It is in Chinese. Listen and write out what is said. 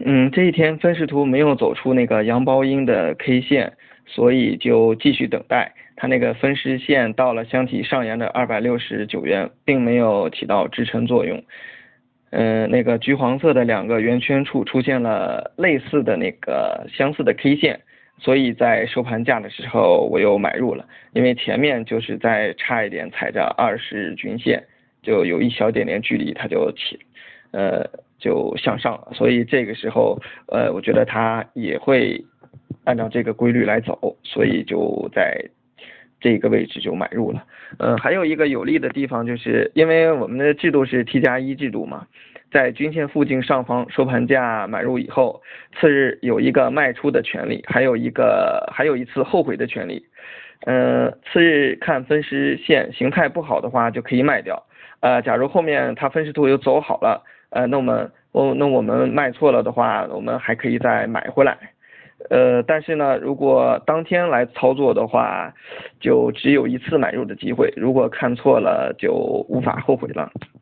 这一天分时图没有走出那个阳包阴的 K 线，所以就继续等待。它那个分时线到了箱体上沿的269元，并没有起到支撑作用。那个橘黄色的两个圆圈处出现了类似的那个相似的 K 线，所以在收盘价的时候我又买入了，因为前面就是在差一点踩着20日均线，就有一小点点距离，它呃就向上了，所以这个时候我觉得它也会按照这个规律来走，所以就在这个位置就买入了。还有一个有利的地方，就是因为我们的制度是 T+1制度嘛，在均线附近上方收盘价买入以后，次日有一个卖出的权利，还有一次后悔的权利。次日看分时线形态不好的话，就可以卖掉。假如后面它分时图又走好了，那我们卖错了的话，我们还可以再买回来。但是呢，如果当天来操作的话，就只有一次买入的机会，如果看错了就无法后悔了。